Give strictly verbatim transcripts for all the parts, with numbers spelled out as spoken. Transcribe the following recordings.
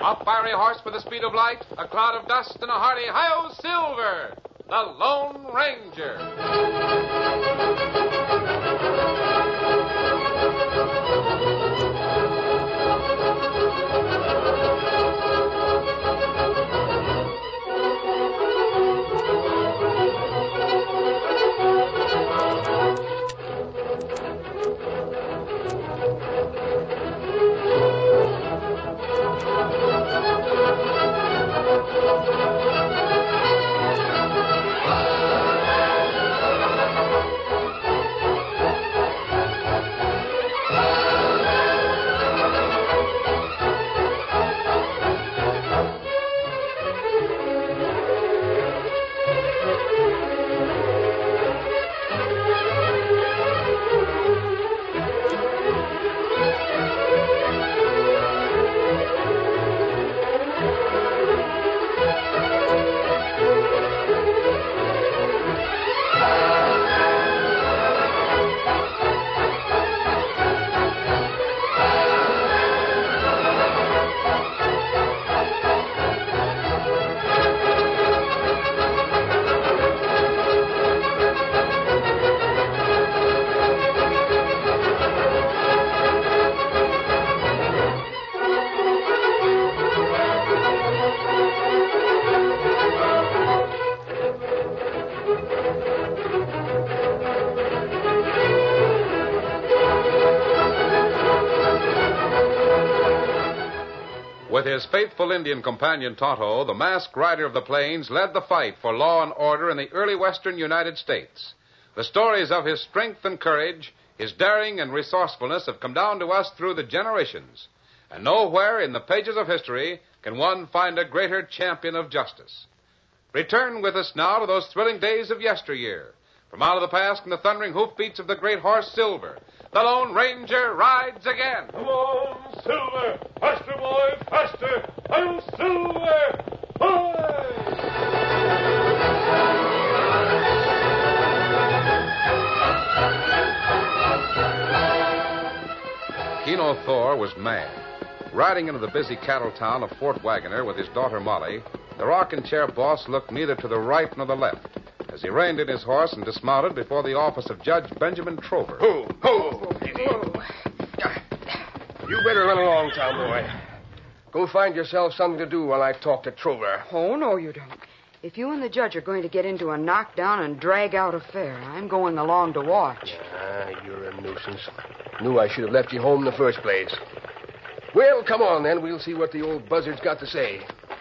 A fiery horse with the speed of light, a cloud of dust, and a hearty Hi-Yo Silver, the Lone Ranger. With his faithful Indian companion Tonto, the masked rider of the plains led the fight for law and order in the early western United States. The stories of his strength and courage, his daring and resourcefulness have come down to us through the generations. And nowhere in the pages of history can one find a greater champion of justice. Return with us now to those thrilling days of yesteryear. From out of the past and the thundering hoofbeats of the great horse Silver, the Lone Ranger rides again. Come on, Silver! Faster, boy, faster! I'm Silver! Boy! Keno Thor was mad. Riding into the busy cattle town of Fort Wagoner with his daughter Molly, the rocking chair boss looked neither to the right nor the left as he reined in his horse and dismounted before the office of Judge Benjamin Trover. Ho, ho, easy. You better run along, town boy. Go find yourself something to do while I talk to Trover. Oh, no, you don't. If you and the judge are going to get into a knockdown and drag-out affair, I'm going along to watch. Ah, you're a nuisance. Knew I should have left you home in the first place. Well, come on, then. We'll see what the old buzzard's got to say.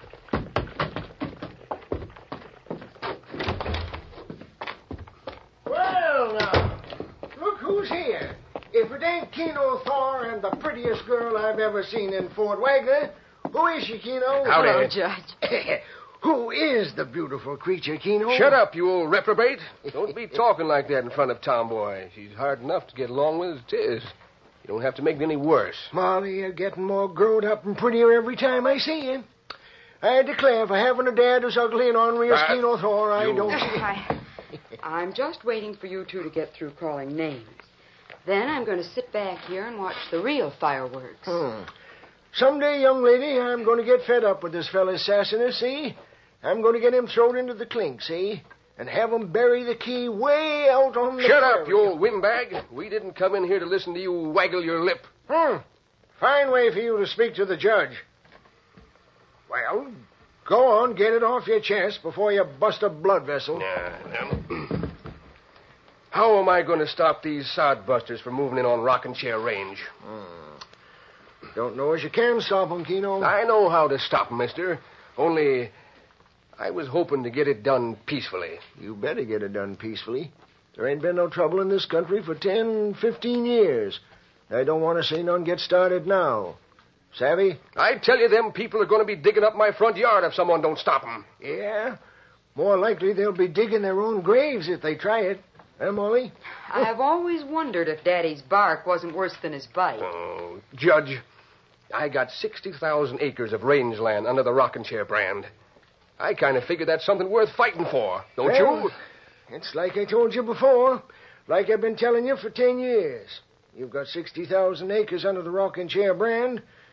Well, now, look who's here. If it ain't Keno Thor and the prettiest girl I've ever seen in Fort Wagner, who is she, Keno? Howdy. Hello, Judge. Who is the beautiful creature, Keno? Shut up, you old reprobate. Don't be talking like that in front of Tomboy. She's hard enough to get along with as it is. You don't have to make it any worse. Molly, you're getting more grown up and prettier every time I see you. I declare, for having a dad as ugly and ornery as Uh, Keno Thor, I you- don't... I, I'm just waiting for you two to get through calling names. Then I'm going to sit back here and watch the real fireworks. Hmm. Someday, young lady, I'm going to get fed up with this fella's sassiness, see? I'm going to get him thrown into the clink, see? And have him bury the key way out on the Shut up, prairie. you old windbag. We didn't come in here to listen to you waggle your lip. Hmm. Fine way for you to speak to the judge. Well, go on, get it off your chest before you bust a blood vessel. Yeah, um, how am I going to stop these sodbusters from moving in on Rockin' Chair Range? Hmm. Don't know as you can stop 'em, Keno. I know how to stop 'em, mister. Only I was hoping to get it done peacefully. You better get it done peacefully. There ain't been no trouble in this country for ten, fifteen years. I don't want to see none get started now. Savvy? I tell you, them people are going to be digging up my front yard if someone don't stop 'em. Yeah. More likely they'll be digging their own graves if they try it. Eh, Molly? I've always wondered if Daddy's bark wasn't worse than his bite. Oh, Judge, I got sixty thousand acres of rangeland under the Rockin' Chair brand. I kind of figure that's something worth fighting for, don't Well, you? It's like I told you before. Like I've been telling you for ten years. You've got sixty thousand acres under the Rockin' Chair brand,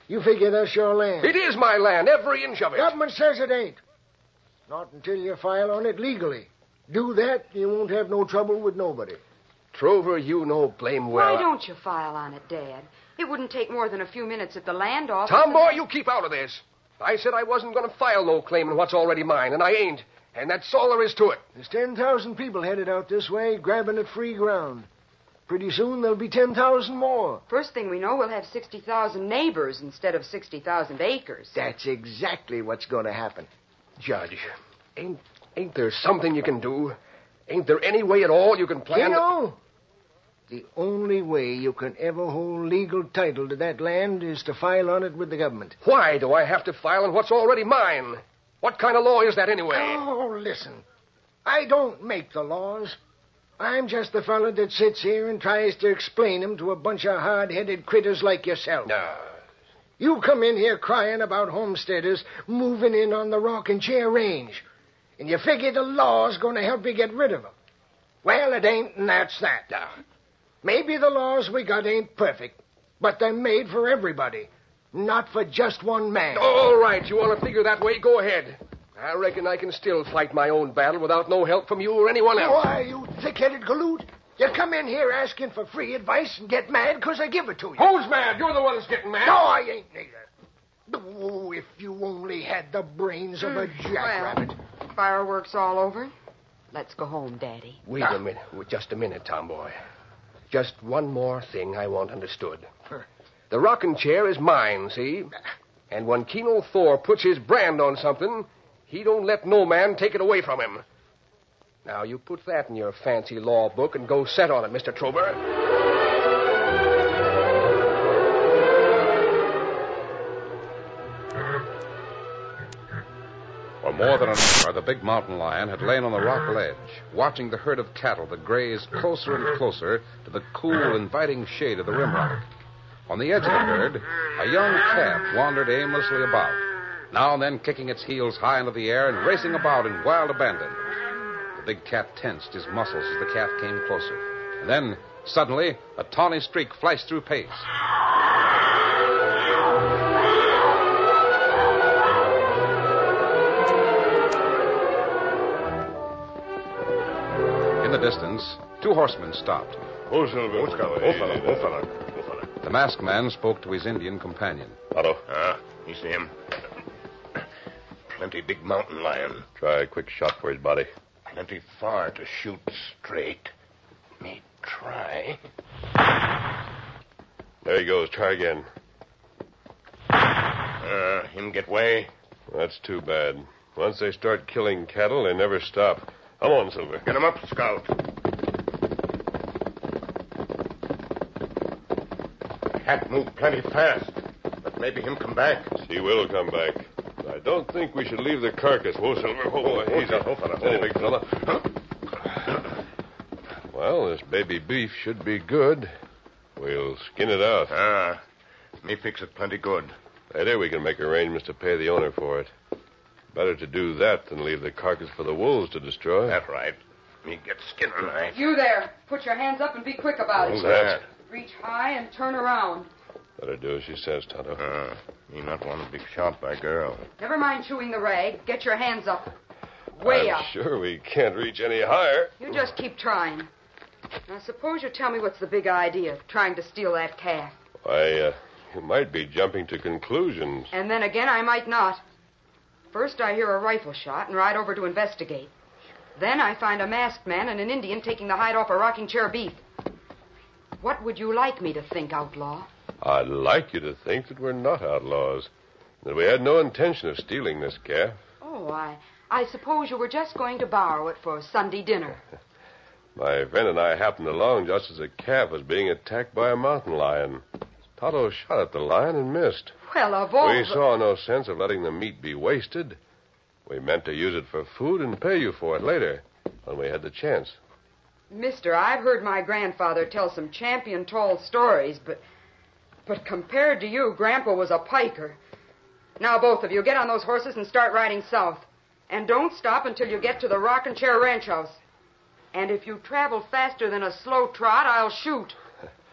You figure that's your land. It is my land, every inch of it. Government says it ain't. Not until you file on it legally. Do that, you won't have no trouble with nobody. Trover, you know blame well. Why don't you file on it, Dad? It wouldn't take more than a few minutes at the land office. Tom, boy, you keep out of this. I said I wasn't going to file no claim on what's already mine, and I ain't. And that's all there is to it. There's ten thousand people headed out this way, grabbing at free ground. Pretty soon there'll be ten thousand more. First thing we know, we'll have sixty thousand neighbors instead of sixty thousand acres. That's exactly what's going to happen. Judge, ain't ain't there something you can do? Ain't there any way at all you can plan? You know, the only way you can ever hold legal title to that land is to file on it with the government. Why do I have to file on what's already mine? What kind of law is that anyway? Oh, listen. I don't make the laws. I'm just the fella that sits here and tries to explain them to a bunch of hard-headed critters like yourself. No. You come in here crying about homesteaders moving in on the Rocking Chair Range, and you figure the law's going to help you get rid of them. Well, it ain't, and that's that. No. Maybe the laws we got ain't perfect, but they're made for everybody, not for just one man. All right, you want to figure that way? Go ahead. I reckon I can still fight my own battle without no help from you or anyone else. Why, you thick-headed galoot? You come in here asking for free advice and get mad because I give it to you. Who's mad? You're the one that's getting mad. No, I ain't neither. Oh, if you only had the brains of a jackrabbit. Well, fireworks all over. Let's go home, Daddy. Wait a minute. Just a minute, Tomboy. Just one more thing I want understood. The rocking chair is mine, see? And when Keno Thor puts his brand on something, he don't let no man take it away from him. Now, you put that in your fancy law book and go set on it, Mister Trober. For more than an hour, the big mountain lion had lain on the rock ledge, watching the herd of cattle that grazed closer and closer to the cool, inviting shade of the rimrock. On the edge of the herd, a young calf wandered aimlessly about, now and then kicking its heels high into the air and racing about in wild abandon. The big cat tensed his muscles as the calf came closer. And then, suddenly, a tawny streak flashed through pace. In the distance, two horsemen stopped. Oh, Silver. Oh, fella. Oh, fella. Oh, fella. Oh, fella. The masked man spoke to his Indian companion. Otto. Ah, you see him. Plenty big mountain lion. Try a quick shot for his body. Plenty far to shoot straight. Me try. There he goes. Try again. Uh, him get way. That's too bad. Once they start killing cattle, they never stop. Come on, Silver. Get him up, Scout. Cat move plenty fast, but maybe him come back. He will come back. I don't think we should leave the carcass. Whoa, Silver. Whoa, whoa, Oh, easy. fella, fella. Steady, big fella. Well, this baby beef should be good. We'll skin it out. Ah, me fix it plenty good. Later, we can make arrangements to pay the owner for it. Better to do that than leave the carcass for the wolves to destroy. That's right. Me get skinner knife. You there. Put your hands up and be quick about it. Who's that? Reach high and turn around. Better do as she says, Tonto. Uh, me not want to be shot by girl. Never mind chewing the rag. Get your hands up. Way I'm up. sure we can't reach any higher. You just keep trying. Now, suppose you tell me what's the big idea of trying to steal that calf. Why, uh, you might be jumping to conclusions. And then again, I might not. First, I hear a rifle shot and ride over to investigate. Then I find a masked man and an Indian taking the hide off a rocking chair beef. What would you like me to think, outlaw? I'd like you to think that we're not outlaws. That we had no intention of stealing this calf. Oh, I, I suppose you were just going to borrow it for Sunday dinner. My friend and I happened along just as the calf was being attacked by a mountain lion. Tonto shot at the lion and missed. Well, of all We the... saw no sense of letting the meat be wasted. We meant to use it for food and pay you for it later, when we had the chance. Mister, I've heard my grandfather tell some champion tall stories, but... But compared to you, Grandpa was a piker. Now, both of you, get on those horses and start riding south. And don't stop until you get to the Rocking Chair Ranch House. And if you travel faster than a slow trot, I'll shoot.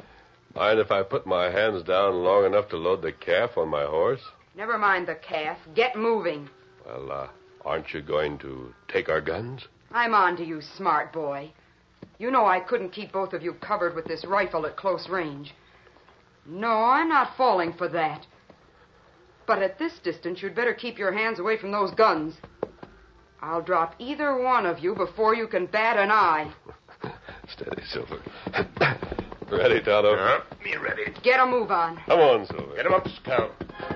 Mind if I put my hands down long enough to load the calf on my horse? Never mind the calf. Get moving. Well, uh, aren't you going to take our guns? I'm on to you, smart boy. You know I couldn't keep both of you covered with this rifle at close range. No, I'm not falling for that. But at this distance, you'd better keep your hands away from those guns. I'll drop either one of you before you can bat an eye. Steady, Silver. Ready, Tonto? Yeah, me ready. Get a move on. Come on, Silver. Get him up, Scout.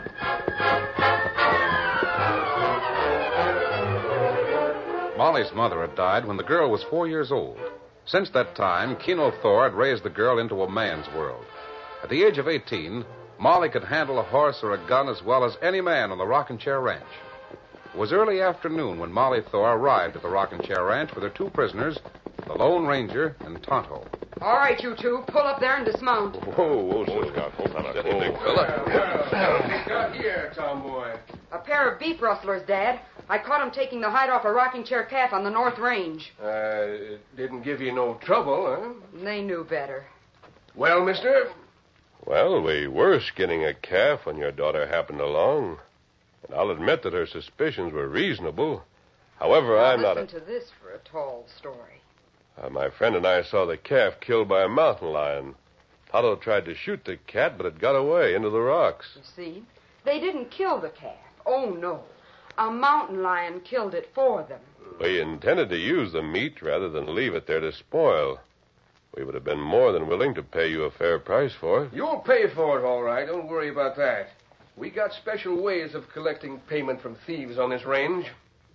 Molly's mother had died when the girl was four years old. Since that time, Keno Thor had raised the girl into a man's world. At the age of eighteen, Molly could handle a horse or a gun as well as any man on the Rockin' Chair Ranch. It was early afternoon when Molly Thor arrived at the Rockin' Chair Ranch with her two prisoners, the Lone Ranger and Tonto. All right, you two, pull up there and dismount. Whoa, whoa, Silver. Scout. Hold on. Steady, big fella. What have you got here, tomboy? A pair of beef rustlers, Dad. I caught 'em taking the hide off a rocking chair calf on the North Range. Uh, it didn't give you no trouble, huh? They knew better. Well, mister? Well, we were skinning a calf when your daughter happened along. And I'll admit that her suspicions were reasonable. However, Now I'm not listen a... to this for a tall story. Uh, my friend and I saw the calf killed by a mountain lion. Tonto tried to shoot the cat, but it got away into the rocks. You see, they didn't kill the calf. Oh, no. A mountain lion killed it for them. We intended to use the meat rather than leave it there to spoil. We would have been more than willing to pay you a fair price for it. You'll pay for it, all right. Don't worry about that. We got special ways of collecting payment from thieves on this range.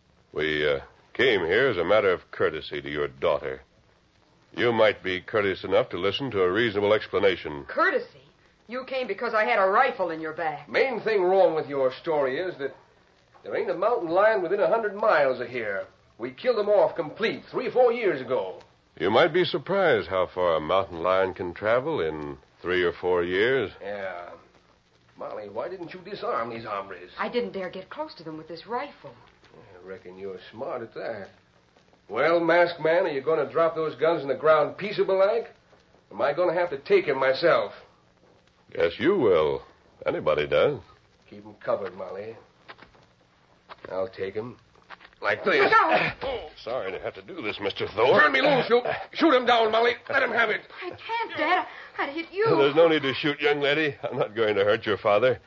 We uh, came here as a matter of courtesy to your daughter. You might be courteous enough to listen to a reasonable explanation. Courtesy? You came because I had a rifle in your back. Main thing wrong with your story is that there ain't a mountain lion within a hundred miles of here. We killed him off complete three or four years ago. You might be surprised how far a mountain lion can travel in three or four years. Yeah. Molly, why didn't you disarm these hombres? I didn't dare get close to them with this rifle. I reckon you're smart at that. Well, masked man, are you going to drop those guns in the ground peaceable like? Or am I going to have to take 'em myself? Guess you will. Anybody does. Keep 'em covered, Molly. I'll take 'em. Like this. Look out! Oh, sorry to have to do this, Mister Thor. Turn me loose, you. Shoot him down, Molly. Let him have it. I can't, Dad. I'd hit you. There's no need to shoot, young lady. I'm not going to hurt your father.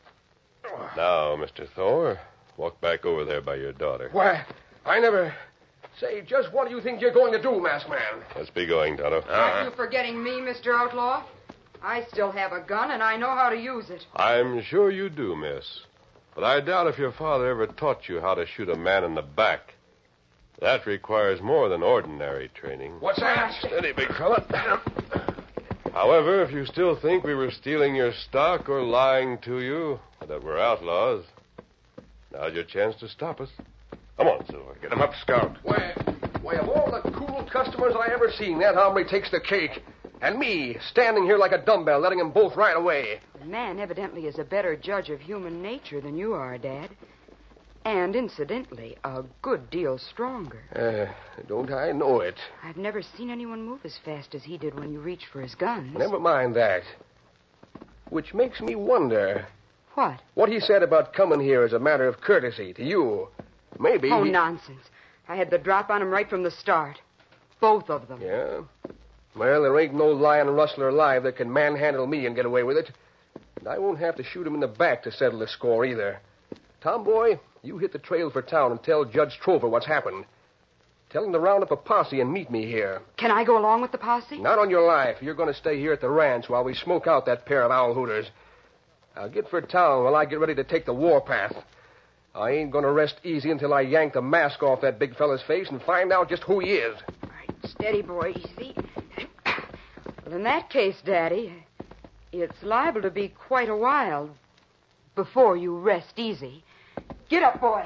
Now, Mister Thor, walk back over there by your daughter. Why, I never... Say, just what do you think you're going to do, masked man? Let's be going, Tonto. Aren't you forgetting me, Mister Outlaw? I still have a gun, and I know how to use it. I'm sure you do, miss. But I doubt if your father ever taught you how to shoot a man in the back. That requires more than ordinary training. What's that? Steady, big fella. However, if you still think we were stealing your stock or lying to you, or that we're outlaws, now's your chance to stop us. Come on, Silver. Get him up, Scout. Why, why, of all the cool customers I ever seen, that hombre takes the cake. And me, standing here like a dumbbell, letting them both right away. The man evidently is a better judge of human nature than you are, Dad. And, incidentally, a good deal stronger. Uh, don't I know it? I've never seen anyone move as fast as he did when you reached for his guns. Never mind that. Which makes me wonder What? what he said about coming here as a matter of courtesy to you. Maybe Oh, he... nonsense. I had the drop on him right from the start. Both of them. Yeah? Well, there ain't no lion rustler alive that can manhandle me and get away with it. And I won't have to shoot him in the back to settle the score either. Tomboy, you hit the trail for town and tell Judge Trover what's happened. Tell him to round up a posse and meet me here. Can I go along with the posse? Not on your life. You're going to stay here at the ranch while we smoke out that pair of owl hooters. I'll get for town while I get ready to take the warpath. I ain't going to rest easy until I yank the mask off that big fella's face and find out just who he is. All right, steady, boy. Easy. Well, in that case, Daddy, it's liable to be quite a while before you rest easy. Get up, boy.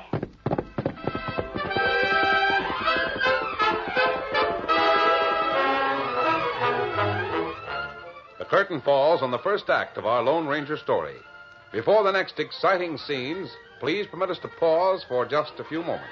The curtain falls on the first act of our Lone Ranger story. Before the next exciting scenes, please permit us to pause for just a few moments.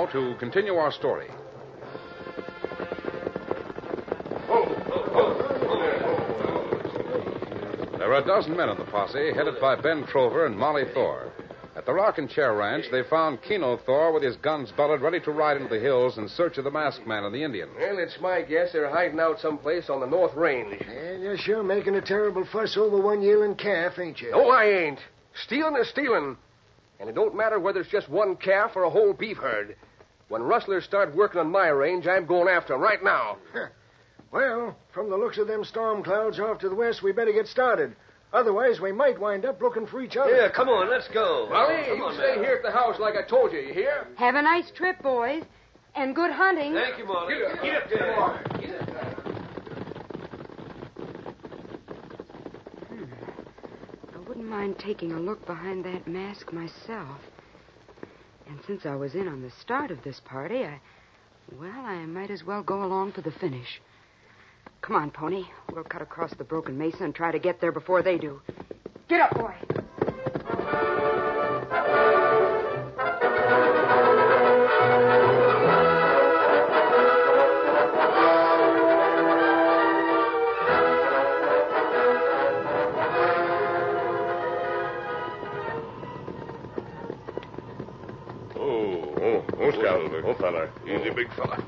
now to continue our story. There were a dozen men in the posse, headed by Ben Trover and Molly Thor. At the Rockin' Chair Ranch, they found Keno Thor with his guns belted, ready to ride into the hills in search of the masked man and the Indian. Well, it's my guess they're hiding out someplace on the North Range. And you're sure making a terrible fuss over one yearling calf, ain't you? No, I ain't. Stealing is stealing. And it don't matter whether it's just one calf or a whole beef herd. When rustlers start working on my range, I'm going after them right now. Huh. Well, from the looks of them storm clouds off to the west, we better get started. Otherwise, we might wind up looking for each other. Yeah, come on, let's go. Molly, come you on, stay man. here at the house like I told you, you hear? Have a nice trip, boys. And good hunting. Thank you, Molly. Get up, Get up there. Get up. I wouldn't mind taking a look behind that mask myself. And since I was in on the start of this party, I... Well, I might as well go along for the finish. Come on, Pony. We'll cut across the broken mesa and try to get there before they do. Get up, boy. Oh, oh, Scout. Oh, fella. Easy, big fella.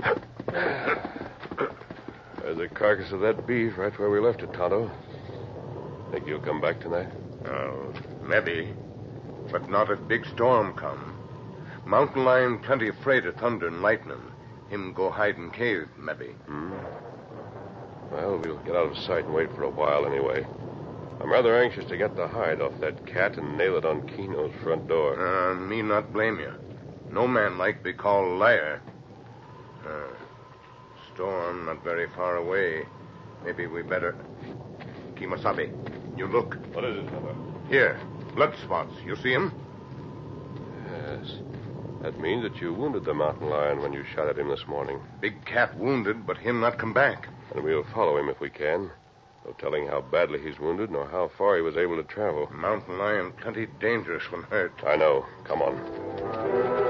There's the carcass of that beef right where we left it, Tonto. Think you'll come back tonight? Oh, maybe. But not if big storm come. Mountain lion plenty afraid of thunder and lightning. Him go hide in cave, maybe. Hmm. Well, we'll get out of sight and wait for a while anyway. I'm rather anxious to get the hide off that cat and nail it on Keno's front door. Uh, me not blame you. No man like be called liar. Uh, storm not very far away. Maybe we better... Kimasabi, you look. What is it, fella? Here, blood spots. You see him? Yes. That means that you wounded the mountain lion when you shot at him this morning. Big cat wounded, but him not come back. And we'll follow him if we can. No telling how badly he's wounded, nor how far he was able to travel. Mountain lion plenty dangerous when hurt. I know. Come on.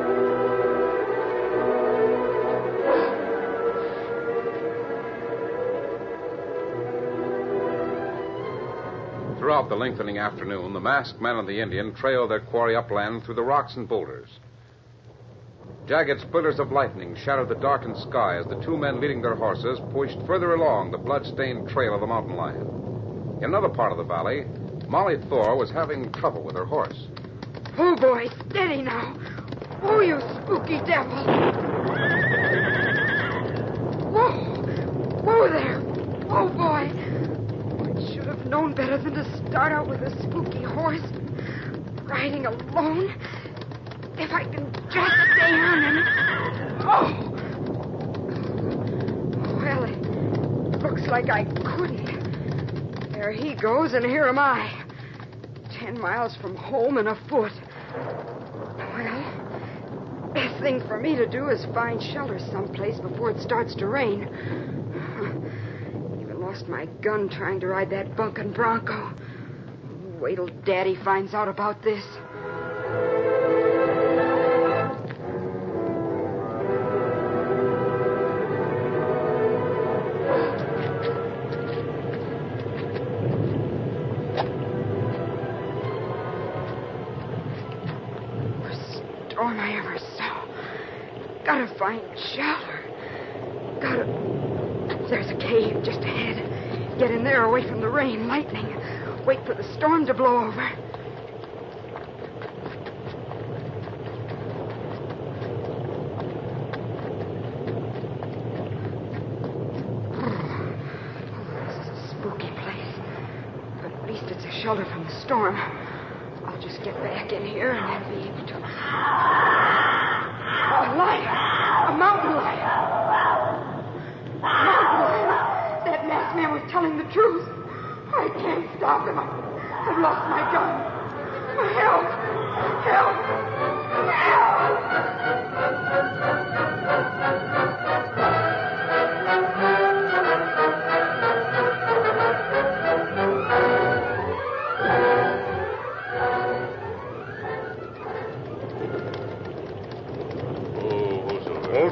Throughout the lengthening afternoon, the masked man and the Indian trailed their quarry upland through the rocks and boulders. Jagged splinters of lightning shadowed the darkened sky as the two men leading their horses pushed further along the blood-stained trail of the mountain lion. In another part of the valley, Molly Thor was having trouble with her horse. Oh, boy, steady now. Oh, you spooky devil. Whoa. Whoa there. Oh, boy. I should have known better than to start out with a spooky horse. Riding alone. If I can just stay on him. Oh. Well, it looks like I couldn't. There he goes, and here am I. Ten miles from home and afoot. Well, best thing for me to do is find shelter someplace before it starts to rain. Even lost my gun trying to ride that bunkin' bronco. Wait till Daddy finds out about this. Storm I ever saw. Gotta find shelter. Gotta... There's a cave just ahead. Get in there away from the rain, lightning. Wait for the storm to blow over. This is a spooky place. But at least it's a shelter from the storm. I'll just get back in here and then be able to... A lion! A mountain lion! A mountain lion! That masked man was telling the truth. I can't stop him. I've lost my gun. Help! Help!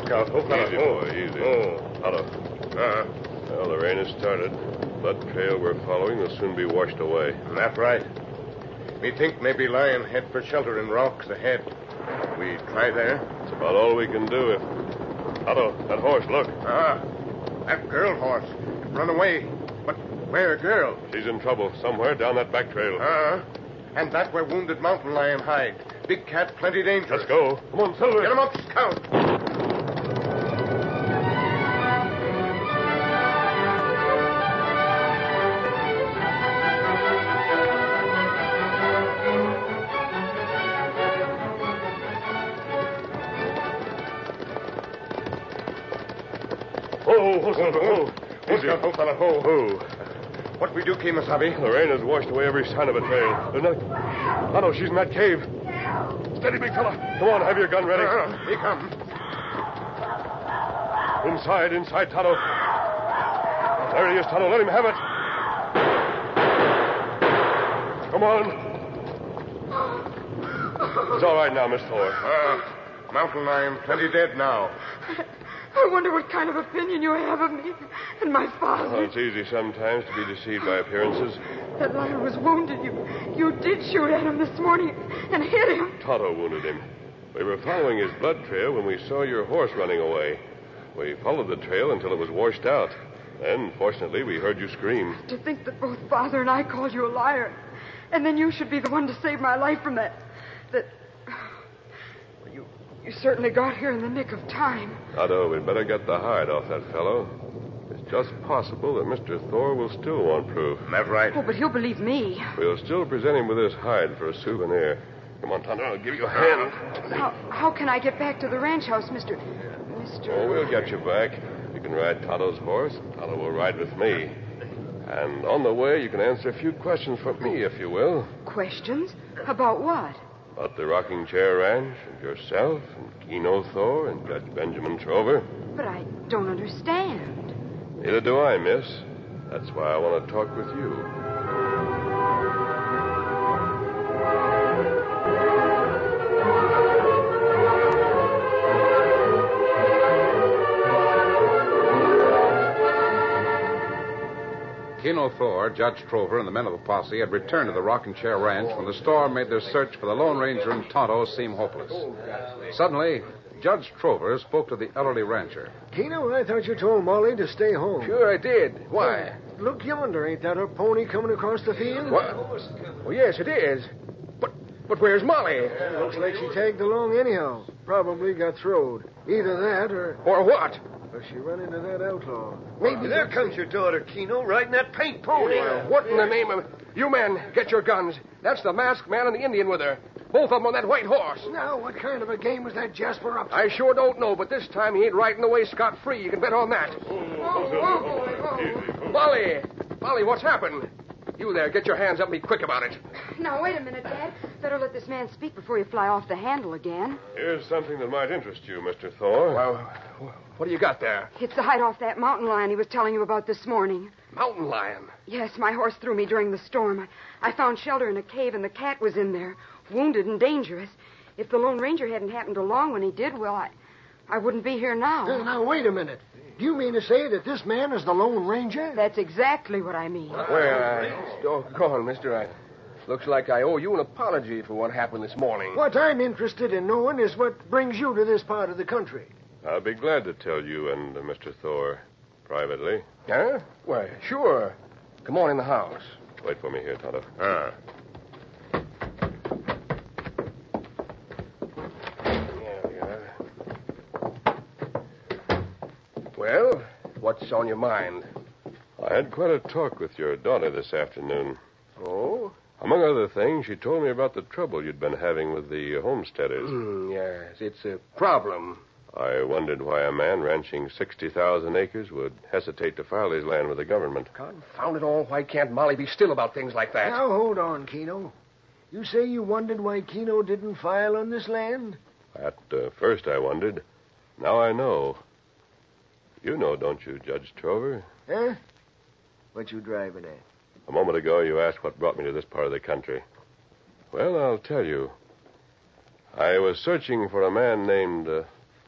Scout. Oh, fella. Easy, oh. boy, easy. Oh. Tonto. Uh, Well, the rain has started. Blood trail we're following will soon be washed away. that's right. Me think maybe lion head for shelter in rocks ahead. We try there? It's about all we can do if... Tonto, that horse, look. Ah, that girl horse. Run away. But where girl? She's in trouble somewhere down that back trail. Ah, and that where wounded mountain lion hide. Big cat, plenty dangerous. Let's go. Come on, Silver. Get him up, Scout. Oh, oh, Silver, oh. Oh, Easy. Scout, oh, fella, oh. Oh. What we do, Kemosabe? The rain has washed away every sign of a trail. There's nothing... Tonto, she's in that cave. Steady, big fella. Come on, have your gun ready. Uh, he come. Inside, inside, Tonto. There he is, Tonto. Let him have it. Come on. It's all right now, Miss Thor. Ah, mountain lion, plenty dead now. I wonder what kind of opinion you have of me and my father. Well, it's easy sometimes to be deceived by appearances. That lion was wounded. You you did shoot at him this morning and hit him. Tonto wounded him. We were following his blood trail when we saw your horse running away. We followed the trail until it was washed out. Then, fortunately, we heard you scream. To think that both father and I called you a liar, and then you should be the one to save my life from that... That... Well, you, you certainly got here in the nick of time. Tonto, we'd better get the hide off that fellow. It's just possible that Mister Thor will still want proof. That's right. Oh, but he'll believe me. We'll still present him with this hide for a souvenir. Come on, Tonto, I'll give you a hand. How, how can I get back to the ranch house, Mister... Mister... Oh, we'll get you back. You can ride Tonto's horse, and Tonto will ride with me. And on the way, you can answer a few questions for me, if you will. Questions? About what? About the Rocking Chair Ranch, and yourself, and Keno Thor, and Judge Benjamin Trover. But I don't understand. Neither do I, miss. That's why I want to talk with you. Keno Thor, Judge Trover, and the men of the posse had returned to the Rocking Chair Ranch when the storm made their search for the Lone Ranger and Tonto seem hopeless. Suddenly, Judge Trover spoke to the elderly rancher. Keno, I thought you told Molly to stay home. Sure I did. Why? Look yonder. Ain't that a pony coming across the field? What? Well, yes, it is. But but where's Molly? Looks like she tagged along anyhow. Probably got throwed. Either that or... Or what? Or she run into that outlaw. Maybe there comes your daughter, Keno, riding that paint pony. What in the name of... You men, get your guns. That's the masked man and the Indian with her. Both of them on that white horse. Now, what kind of a game was that Jasper up to? I sure don't know, but this time he ain't riding away scot-free. You can bet on that. Molly! Molly, what's happened? You there, get your hands up and be quick about it. Now, wait a minute, Dad. Better let this man speak before you fly off the handle again. Here's something that might interest you, Mister Thor. Well, what do you got there? It's the hide off that mountain lion he was telling you about this morning. Mountain lion. Yes, my horse threw me during the storm. I, I found shelter in a cave, and the cat was in there, wounded and dangerous. If the Lone Ranger hadn't happened along when he did, well, I, I wouldn't be here now. Uh, now, wait a minute. Do you mean to say that this man is the Lone Ranger? That's exactly what I mean. Well, uh, oh, go on, mister. I, looks like I owe you an apology for what happened this morning. What I'm interested in knowing is what brings you to this part of the country. I'll be glad to tell you and uh, Mister Thor privately. Huh? Why, sure. Come on in the house. Wait for me here, Tonto. Ah. There we are. Well, what's on your mind? I had quite a talk with your daughter this afternoon. Oh? Among other things, she told me about the trouble you'd been having with the homesteaders. Mm, yes, it's a problem. I wondered why a man ranching sixty thousand acres would hesitate to file his land with the government. Confound it all, why can't Molly be still about things like that? Now, hold on, Keno. You say you wondered why Keno didn't file on this land? At uh, first I wondered. Now I know. You know, don't you, Judge Trover? Huh? What you driving at? A moment ago you asked what brought me to this part of the country. Well, I'll tell you. I was searching for a man named uh,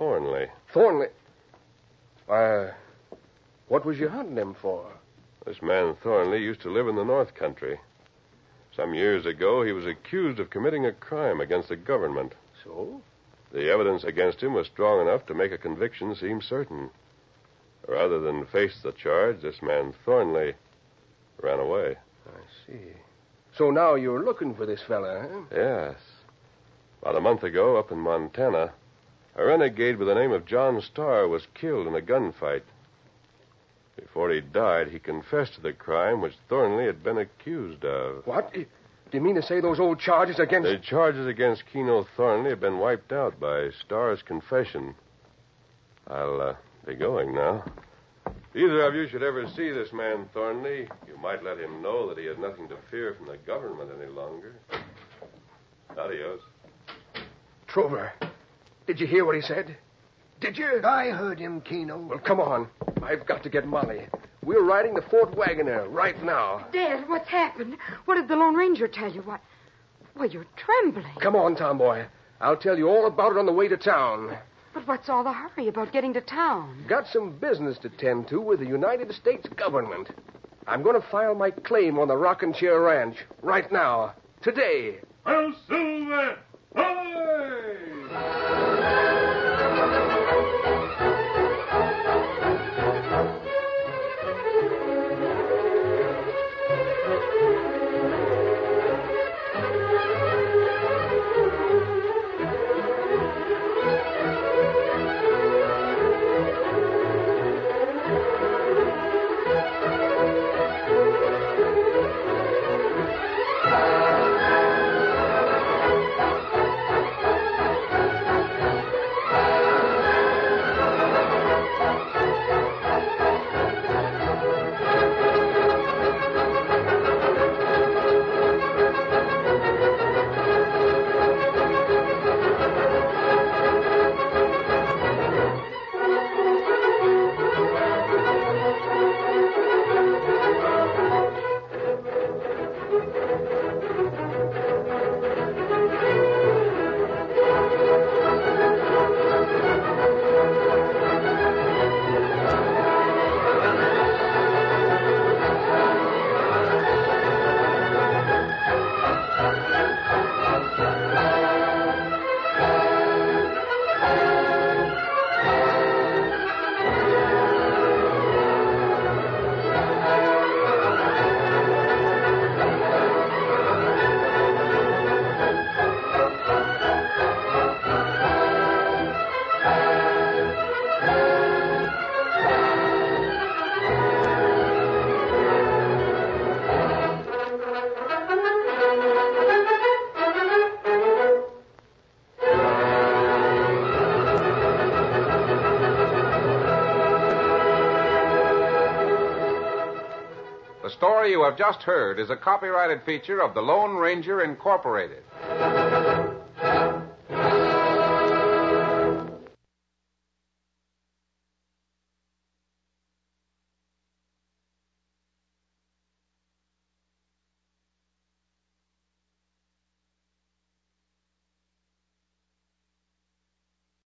Thornley. Thornley? Uh, what was you hunting him for? This man Thornley used to live in the North Country. Some years ago, he was accused of committing a crime against the government. So? The evidence against him was strong enough to make a conviction seem certain. Rather than face the charge, this man Thornley ran away. I see. So now you're looking for this fella, huh? Yes. About a month ago, up in Montana, a renegade by the name of John Starr was killed in a gunfight. Before he died, he confessed to the crime which Thornley had been accused of. What? Do you mean to say those old charges against... The charges against Keno Thornley have been wiped out by Starr's confession. I'll uh, be going now. If either of you should ever see this man Thornley, you might let him know that he has nothing to fear from the government any longer. Adios. Trover, did you hear what he said? Did you? I heard him, Keno. Well, come on. I've got to get Molly. We're riding the Fort Wagoner right now. Dad, what's happened? What did the Lone Ranger tell you? What? Well, you're trembling. Come on, Tomboy. I'll tell you all about it on the way to town. But what's all the hurry about getting to town? Got some business to tend to with the United States government. I'm going to file my claim on the Rockin' Chair Ranch right now. Today. El Silver! Away! The story you have just heard is a copyrighted feature of the Lone Ranger Incorporated.